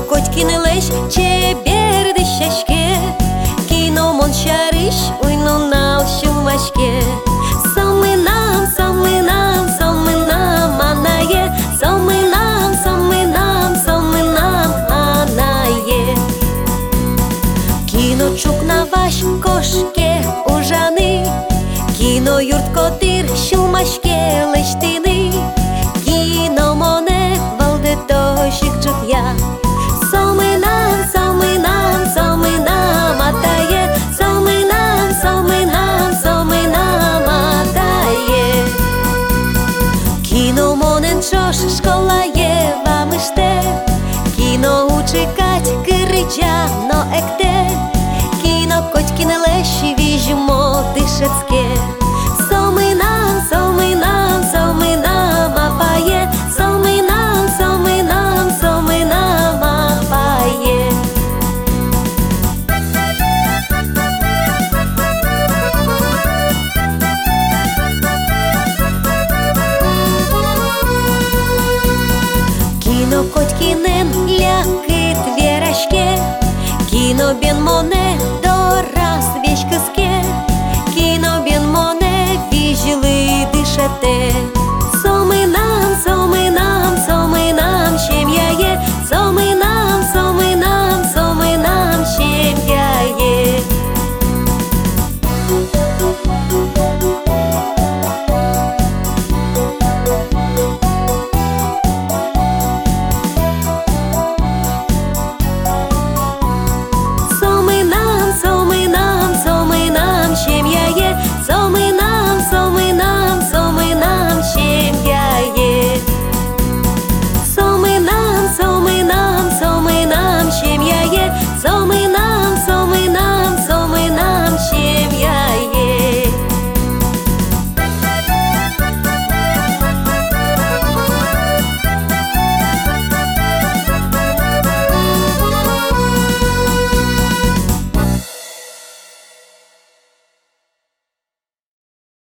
Котькін лещ, чеберди щачке, кіно мончариш, уй ну нал щумачке. Соминам, соминам, соминам, анає, соминам, соминам, соминам, анає. Кіно чук на ваш кошке ужани, кіно юрт котир щумачке лещтини, кіно моне валде тощик чут'я. Соминам, соминам, соминам, атає, соминам, соминам, соминам, атає. Кіно монен чош, школа є вам іште, кіно учикать кирича, но екте, кіно котькіне лещі віжмо дишецьке.